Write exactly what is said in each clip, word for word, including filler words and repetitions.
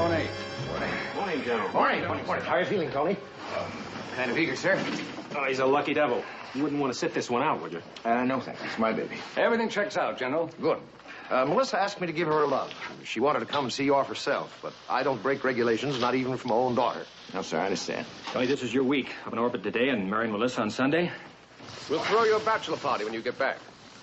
Tony. Morning. Morning, General. Morning. Morning. Morning. How are you feeling, Tony? Um, kind of eager, sir. Oh, he's a lucky devil. You wouldn't want to sit this one out, would you? Uh, no, thanks. It's my baby. Everything checks out, General. Good. Uh, Melissa asked me to give her a love. She wanted to come and see you off herself, but I don't break regulations, not even for my own daughter. No, sir, I understand. Tony, this is your week. Up in orbit today and marrying Melissa on Sunday. We'll throw you a bachelor party when you get back.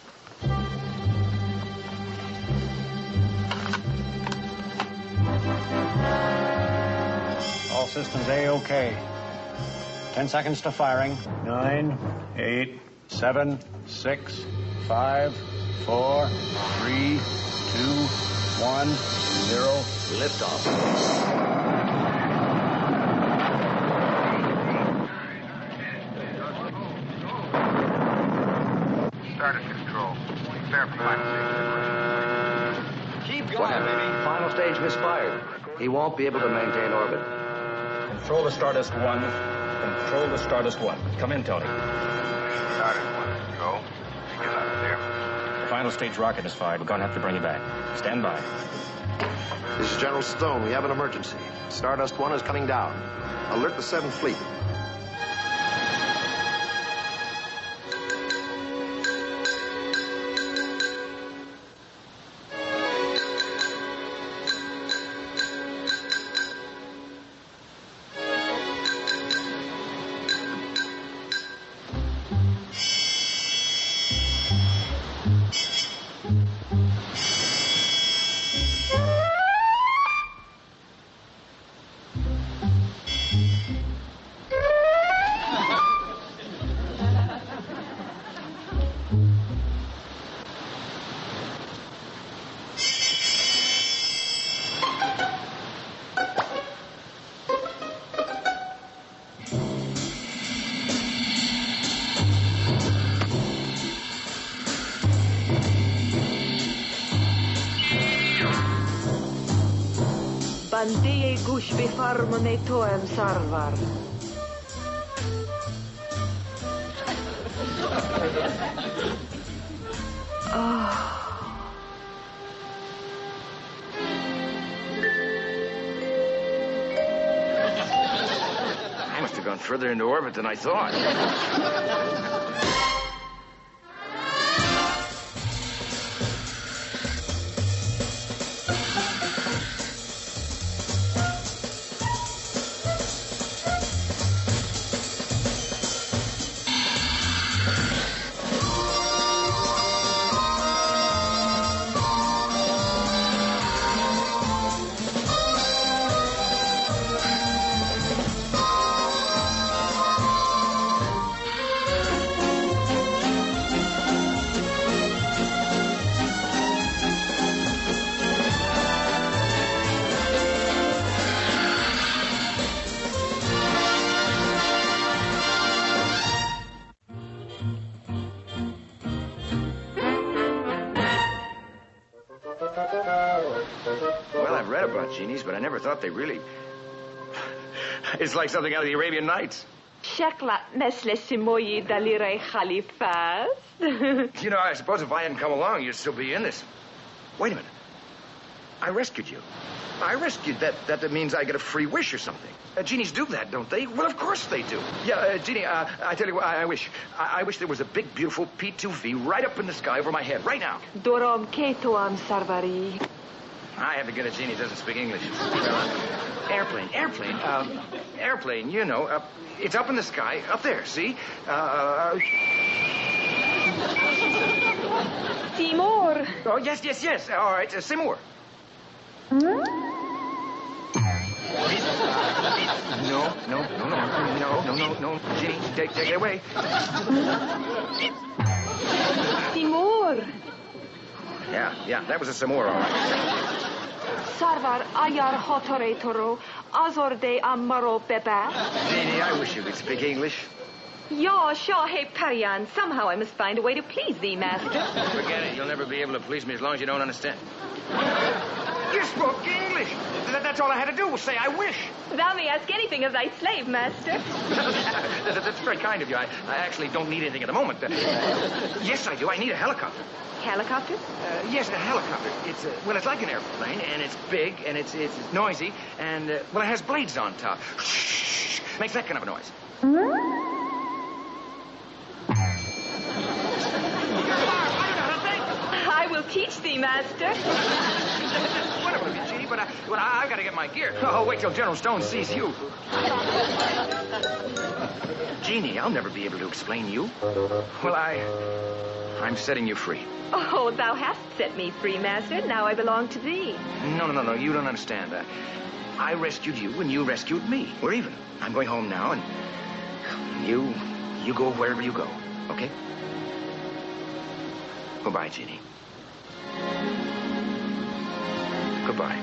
All systems A-OK. Ten seconds to firing. Nine, eight, seven, six, five, four, three, two, one, zero. Liftoff. Started control. Prepare for final stage. Keep going, baby. Final stage misfired. He won't be able to maintain orbit. Control the Stardust One. Control the Stardust One. Come in, Tony. Started one. Go. Get out of there. The final stage rocket is fired. We're going to have to bring you back. Stand by. This is General Stone. We have an emergency. Stardust One is coming down. Alert the Seventh Fleet. Bandie gush befarmone toem sarvar. I must have gone further into orbit than I thought. Well, I've read about genies, but I never thought they really... It's like something out of the Arabian Nights. Shekla mesle simoyi dalire khalifas. You know, I suppose if I hadn't come along, you'd still be in this. Wait a minute. I rescued you. I rescued that. That, that means I get a free wish or something. Uh, genies do that, don't they? Well, of course they do. Yeah, uh, Genie, uh, I tell you what, I, I wish. I, I wish there was a big, beautiful P two V right up in the sky over my head, right now. Dorom ketoam sarvari. I have to get a genie who doesn't speak English. Uh, airplane, airplane, um, airplane, you know, uh, it's up in the sky, up there, see? Uh, Timur. oh, yes, yes, yes. All right, uh, Seymour. Hmm? No, no, no, no, no, no, no, no. Ginny, take, take it away. Timur. Yeah, yeah, that was a Seymour, all right. Sarvar ayar hotore toro. Azorde amaro beba. Ginny, I wish you could speak English. Ya Shahe Parian. Somehow I must find a way to please thee, master. Forget it. You'll never be able to please me as long as you don't understand. You spoke English. That, that's all I had to do was say, I wish. Thou may ask anything of thy slave, master. that, that's very kind of you. I, I actually don't need anything at the moment. Uh, yes, I do. I need a helicopter. Helicopter? Uh, yes, a helicopter. It's, uh, well, it's like an airplane, and it's big, and it's, it's noisy, and, uh, well, it has blades on top. Shh, makes that kind of a noise. I will teach thee, master. Whatever, Jeannie, but I, well, I, I've got to get my gear. Oh, wait till General Stone sees you. Jeannie, I'll never be able to explain you. Well, I... I'm setting you free. Oh, thou hast set me free, master. Now I belong to thee. No, no, no, no. You don't understand. Uh, I rescued you, and you rescued me. We're even. I'm going home now, and you... you go wherever you go, okay? Goodbye, Jeannie. Goodbye.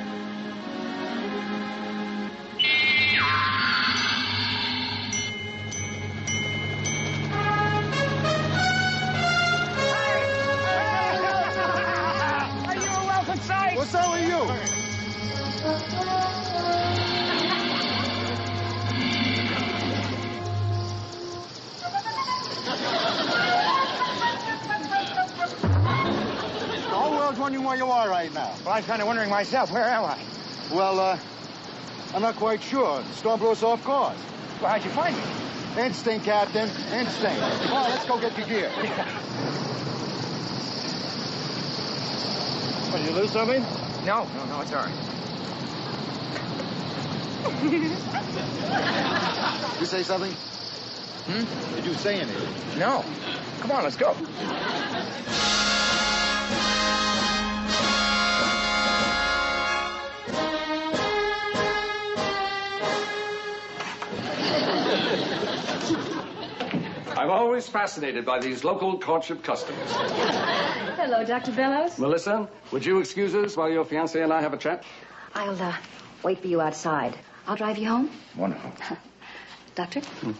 What's up with you? The whole world's wondering where you are right now. Well, I'm kind of wondering myself. Where am I? Well, uh, I'm not quite sure. The storm blew us off course. Well, how'd you find me? Instinct, Captain. Instinct. Come on, let's go get your gear. What, did you lose something? No, no, no, it's all right. You say something? Hmm? Did you say anything? No. Come on, let's go. I'm always fascinated by these local courtship customs. Hello, Doctor Bellows. Melissa, would you excuse us while your fiancé and I have a chat? I'll uh, wait for you outside. I'll drive you home. Wonderful. Doctor? Hmm.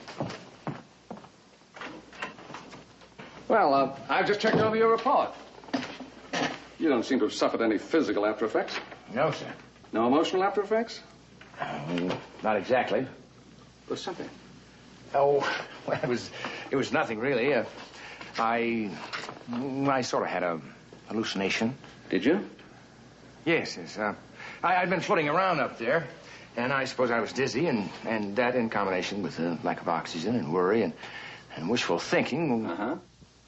Well, uh, I've just checked over your report. You don't seem to have suffered any physical after effects. No, sir. No emotional after effects? Um, not exactly. Or something. Oh, well, it was, it was nothing really. Uh, I, I sort of had a hallucination. Did you? Yes, yes. Uh, I, I'd been floating around up there, and I suppose I was dizzy, and, and that in combination with the lack of oxygen and worry and, and wishful thinking. Uh-huh.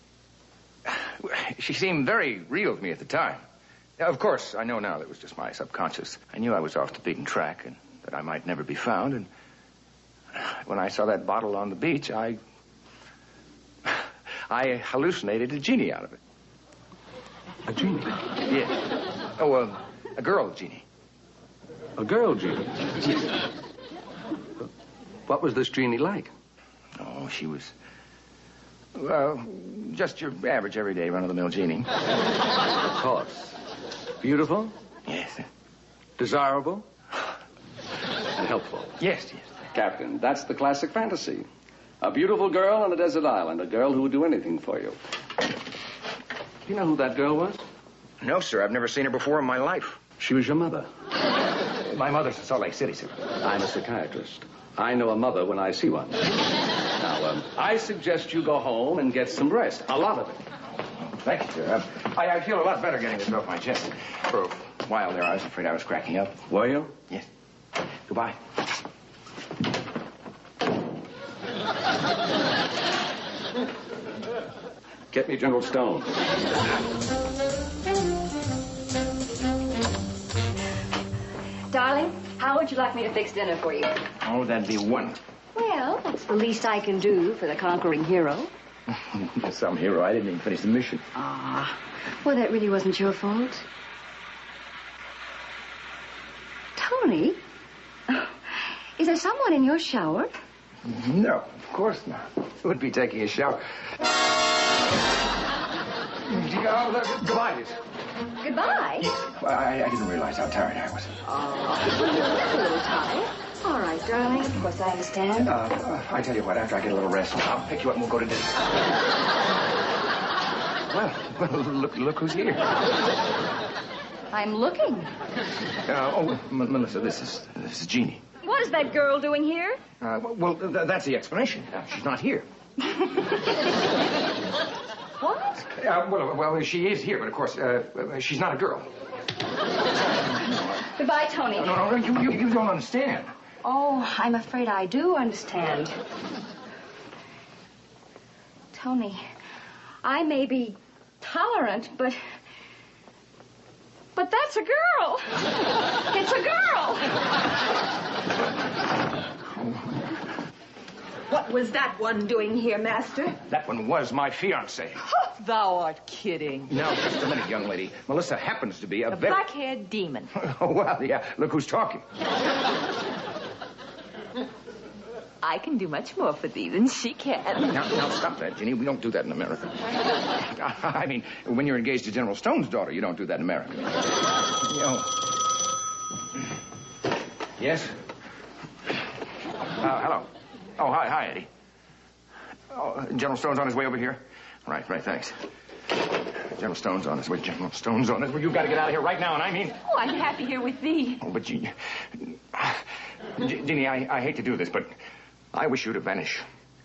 She seemed very real to me at the time. Now, of course, I know now that it was just my subconscious. I knew I was off the beaten track and that I might never be found, and when I saw that bottle on the beach, I... I hallucinated a genie out of it. A genie? Yes. Oh, uh, a girl genie. A girl genie? What was this genie like? Oh, she was... Well, just your average, everyday, run-of-the-mill genie. Of course. Beautiful? Yes. Desirable? And helpful? Yes, yes. Captain, that's the classic fantasy. A beautiful girl on a desert island, a girl who would do anything for you. Do you know who that girl was? No, sir. I've never seen her before in my life. She was your mother. My mother's in Salt Lake City, sir. I'm a psychiatrist. I know a mother when I see one. Now, um, I suggest you go home and get some rest. A lot of it. Thank you, sir. I, I feel a lot better getting this off my chest. For a while there, I was afraid I was cracking up. Were you? Yes. Goodbye. Get me General Stone. Darling, how would you like me to fix dinner for you? Oh, that'd be wonderful. Well, that's the least I can do for the conquering hero. Some hero. I didn't even finish the mission. Ah, well, that really wasn't your fault. Tony, is there someone in your shower? No, of course not. It would be taking a shower. Goodbye, Liz. Goodbye. Yes. Well, I, I didn't realize how tired I was. Oh, well, you look a little tired. All right, darling. Of course, I understand. Uh, uh, I tell you what, after I get a little rest, I'll pick you up and we'll go to dinner. well, well, look, look who's here. I'm looking. Uh, oh, M- Melissa, this is this is Jeannie. What is that girl doing here? Uh, well, th- that's the explanation. Uh, she's not here. What? Uh, well, well, she is here, but of course, uh, she's not a girl. Goodbye, Tony. No, no, no, you, you, you don't understand. Oh, I'm afraid I do understand. Tony, I may be tolerant, but... But that's a girl. It's a girl. What was that one doing here, Master? That one was my fiancée. Thou art kidding. Now, just a minute, young lady. Melissa happens to be a, A very... black-haired demon. Oh, well, yeah. Look who's talking. I can do much more for thee than she can. Now, now, stop that, Ginny. We don't do that in America. I mean, when you're engaged to General Stone's daughter, you don't do that in America. You know... Yes? Uh, hello. Oh, hi, hi, Eddie. Oh, General Stone's on his way over here? Right, right, thanks. General Stone's on his way. General Stone's on his way. You've got to get out of here right now, and I mean... Oh, I'm happy here with thee. Oh, but you... Ginny, I, I hate to do this, but I wish you to vanish.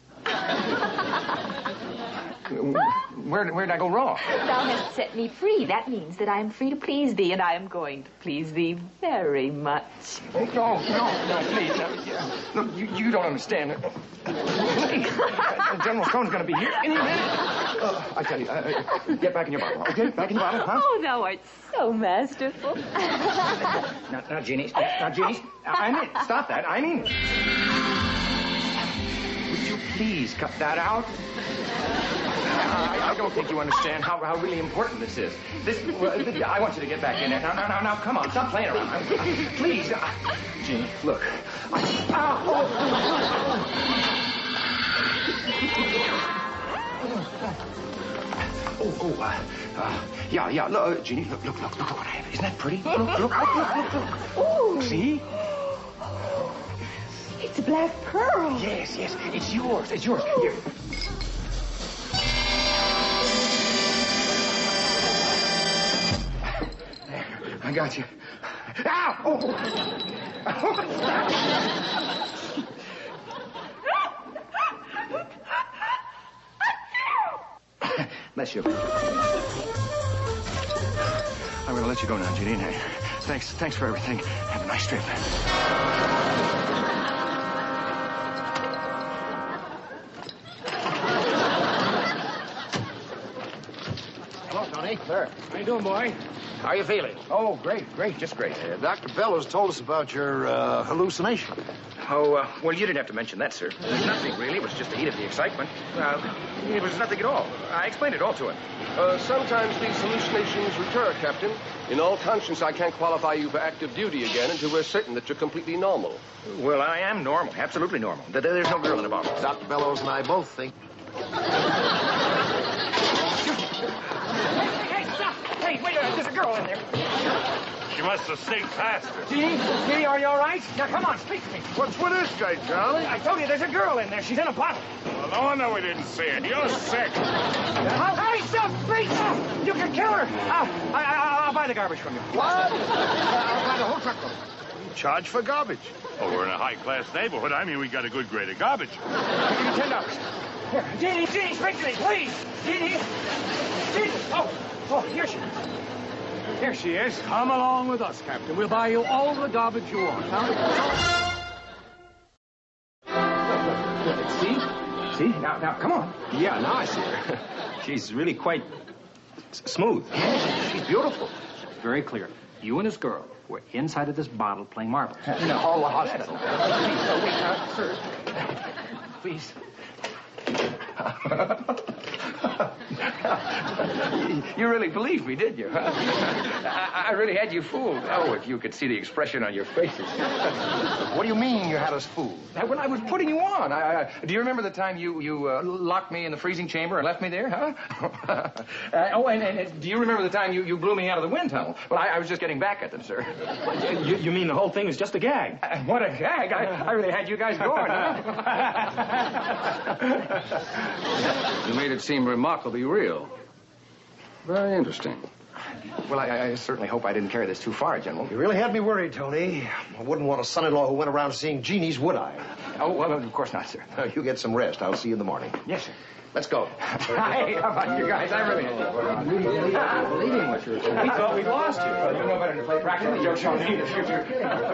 Where, where did I go wrong? Thou hast set me free. That means that I am free to please thee, and I am going to please thee very much. Oh, no, no, no, please. No, yeah. Look, you, you don't understand. General Stone's going to be here any minute. Uh, I tell you, uh, get back in your bottle, okay? Back in your bottle, huh? Oh, thou art so masterful. Now, now, Jeannie, now, Jeannie, I mean, stop that. I mean, would you please cut that out? I, I don't think you understand how, how really important this is. This, well, I want you to get back in there. Now, now, now, now, come on, stop playing around. Please. Uh, Jeannie, look. I, ah, oh, oh, oh, uh, uh, yeah, yeah, look, uh, Jeannie, look, look, look, look what I have. Isn't that pretty? Look, look, look, look, look, look. Ooh. See? It's a black pearl. Yes, yes, it's yours, it's yours. Here. I got you. Ow! Oh! Bless you. I'm going to let you go now, Judy. Thanks, thanks for everything. Have a nice trip. Hello, Tony. Sir. How you doing, boy? How are you feeling? Oh, great, great, just great. Uh, Doctor Bellows told us about your uh, hallucination. Oh, uh, well, you didn't have to mention that, sir. There's nothing, really. It was just the heat of the excitement. Uh, it was nothing at all. I explained it all to him. Uh, sometimes these hallucinations recur, Captain. In all conscience, I can't qualify you for active duty again until we're certain that you're completely normal. Well, I am normal, absolutely normal. There- There's no girl in the bottle. Doctor Bellows and I both think. Hey, stop! Hey, wait a minute. There's a girl in there. You must have stayed faster. Jeannie, Jeannie, are you all right? Now, come on, speak to me. What's with this guy, Charlie? I told you there's a girl in there. She's in a bottle. Well, no wonder we didn't see it. You're sick. Oh, hey, stop, please, stop. You can kill her. Uh, I, I, I'll buy the garbage from you. What? I'll buy the whole truckload. Charge for garbage. Oh, we're in a high-class neighborhood. I mean, we got a good grade of garbage. I'll give you ten dollars. Here, Jeannie, Jeannie, speak to me, please. Jeannie. Jeannie. Oh, oh, here she is. Here she is. Come along with us, Captain. We'll buy you all the garbage you want, huh? See? See? Now, now, come on. Yeah, now I see her. She's really quite s- smooth. Yes, she's beautiful. Very clear. You and this girl were inside of this bottle playing marbles. No, oh, hospital. Please, no, wait, uh, sir. Please. You really believed me, did you? Huh? I, I really had you fooled. Oh, if you could see the expression on your faces. What do you mean you had us fooled? Now, when I was putting you on, I, I, do you remember the time you, you uh, locked me in the freezing chamber and left me there, huh? uh, oh, and, and, and do you remember the time you, you blew me out of the wind tunnel? Well, I, I was just getting back at them, sir. You, you mean the whole thing was just a gag? Uh, what a gag. I, I really had you guys going, huh? You made it seem remarkably real. Very interesting. Well, I, I certainly hope I didn't carry this too far, General. You really had me worried, Tony. I wouldn't want a son-in-law who went around seeing genies, would I? Oh, well, of course not, sir. Uh, you get some rest. I'll see you in the morning. Yes, sir. Let's go. Hey, how about you guys? I really I'm really believing what you're saying. We thought we'd lost you. Well, you know better than to play practical jokes on me in the future.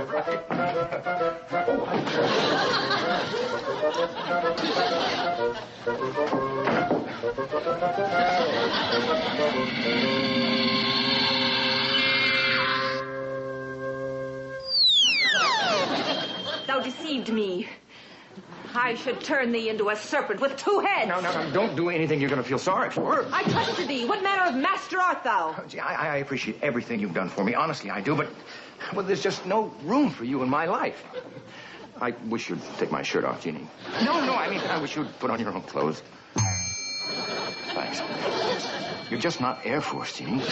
Thou deceived me. I should turn thee into a serpent with two heads. No, no, no. Don't do anything you're going to feel sorry for. I trusted thee. What manner of master art thou? Oh, gee, I, I appreciate everything you've done for me. Honestly, I do. But, well, there's just no room for you in my life. I wish you'd take my shirt off, Jeannie. No, no, I mean, I wish you'd put on your own clothes. Thanks. You're just not Air Force, Jeannie.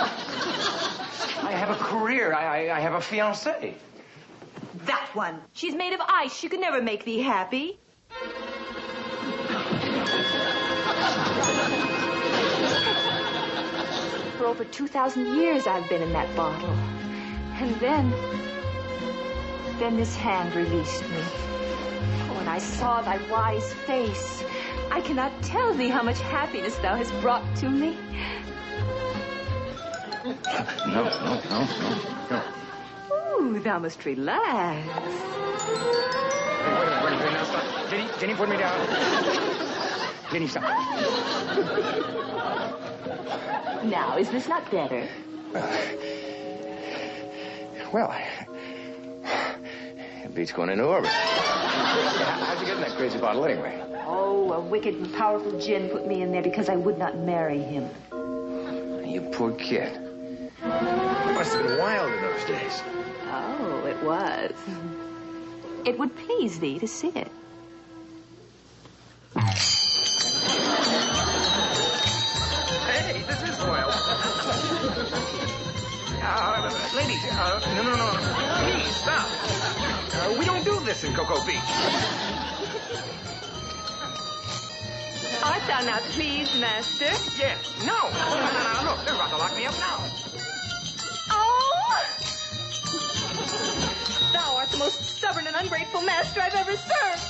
I have a career. I, I, I have a fiancée. That one. She's made of ice. She could never make thee happy. For over two thousand years I've been in that bottle. And then... Then this hand released me. When I saw thy wise face, I cannot tell thee how much happiness thou hast brought to me. No, no, no, no, no. Ooh, thou must relax. Hey, wait a minute, wait a minute. Now stop. Jenny, Jenny, put me down. Jenny, stop. Now, is this not better? Uh, well, it beats going into orbit. How'd you get in that crazy bottle anyway? Oh, a wicked and powerful djinn put me in there because I would not marry him. You poor kid. It must have been wild in those days. Oh, it was. It would please thee to see it. Hey, this is wild. Uh, ladies, uh, no, no, no. Please, stop. Uh, we don't do this in Cocoa Beach. Art thou not pleased, master? Yes. No. No, no, no, no. Look, they're about to lock me up now. Oh! Thou art the most stubborn and ungrateful master I've ever served.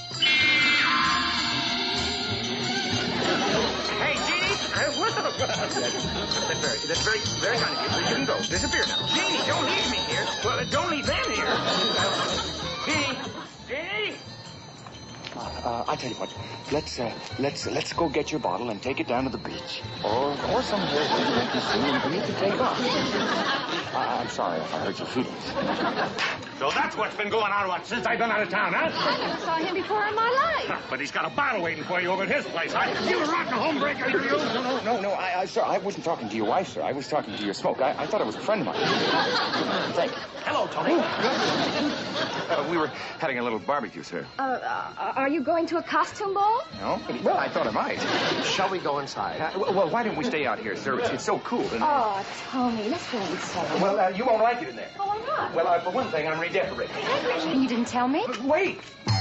Hey, Jeannie! Uh, what the... that's, that's very, that's very, very kind of you. You can go. Disappear now. Jeannie, don't leave me here. Well, don't leave them here. Uh, Jeannie! Jeannie! Uh, I tell you what, let's uh, let's uh, let's go get your bottle and take it down to the beach, or or somewhere where you won't be seen and for me to take off. Uh, I'm sorry if I hurt your feelings. So that's what's been going on what, since I've been out of town, huh? I never saw him before in my life. But he's got a bottle waiting for you over at his place, huh? You a rotten homebreaker, you! No, no, no, no. I, I, sir, I wasn't talking to your wife, sir. I was talking to your smoke. I, I thought it was a friend of mine. Thank you. Hello, Tony. Uh, we were having a little barbecue, sir. Uh, uh, are you going to a costume ball? No? Well, I thought I might. Shall we go inside? Uh, well, why don't we stay out here, sir? It's, it's so cool. And, Oh, Tony, let's go inside. well, uh, you won't like it in there. Oh, why not? Well, uh, for one thing, I'm redecorating. You didn't tell me? But wait.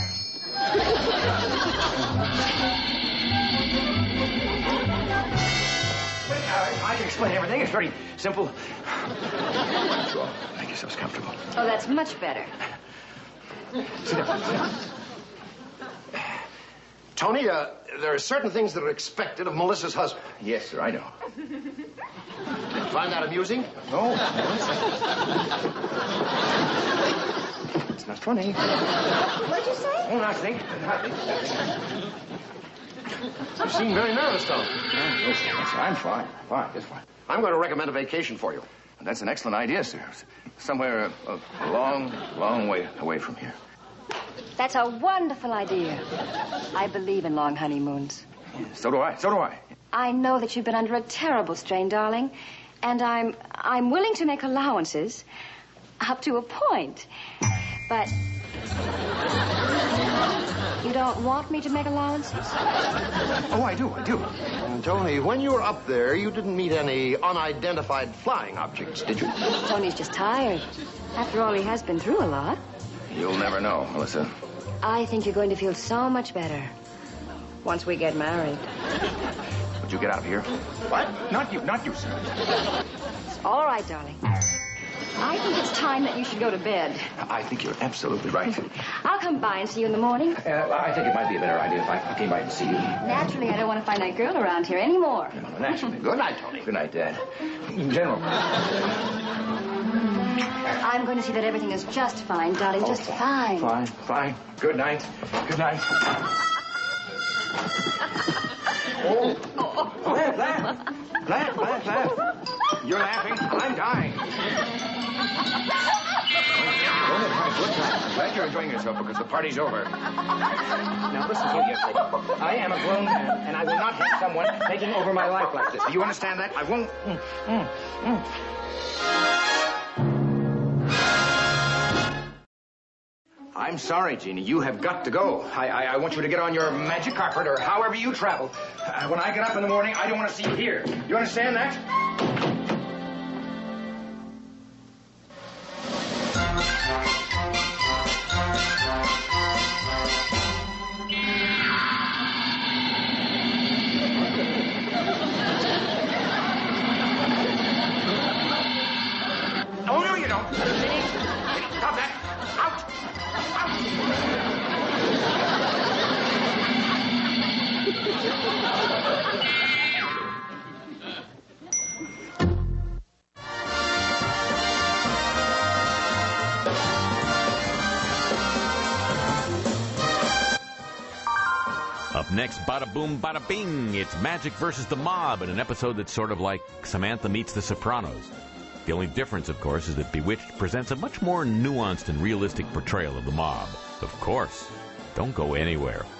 I, I can explain everything. It's very simple. Sure. Make yourselves comfortable. Oh, that's much better. Sit down. Sit down. Tony, uh, there are certain things that are expected of Melissa's husband. Yes, sir, I know. Find that amusing? No. It's not funny. What'd you say? Oh, nothing. Nothing. You seem very nervous, Tony. Yes, sir, I'm fine. Fine, just fine. I'm going to recommend a vacation for you. That's an excellent idea, sir. Somewhere a, a long, long way away from here. That's a wonderful idea. I believe in long honeymoons. So do I. So do I. I know that you've been under a terrible strain, darling, and I'm I'm willing to make allowances up to a point. But you don't want me to make allowances? Oh, I do. I do. And Tony, when you were up there, you didn't meet any unidentified flying objects, did you? Tony's just tired. After all, he has been through a lot. You'll never know, Melissa. I think you're going to feel so much better once we get married. But you get out of here? What? Not you, not you, sir. All right, darling. I think it's time that you should go to bed. I think you're absolutely right. I'll come by and see you in the morning. Uh, I think it might be a better idea if I came by and see you. Naturally, I don't want to find that girl around here anymore. No, naturally. Good night, Tony. Good night, Dad. General. I'm going to see that everything is just fine, darling. Oh, just fine. Fine, fine. Good night. Good night. Oh. Laugh, laugh. Laugh, laugh, laugh. You're laughing. I'm dying. Go ahead, have a good time. I'm glad you're enjoying yourself because the party's over. Now, listen here, young lady. I am a grown man, and I will not have someone taking over my life like this. Do you understand that? I won't. Mm, mm, mm. I'm sorry, Jeannie. You have got to go. I, I, I want you to get on your magic carpet or however you travel. Uh, when I get up in the morning, I don't want to see you here. You understand that? Oh, no, you don't. Stop that. Out. Up next, bada boom, bada bing. It's Magic versus the Mob in an episode that's sort of like Samantha meets The Sopranos. The only difference, of course, is that Bewitched presents a much more nuanced and realistic portrayal of the mob. Of course. Don't go anywhere.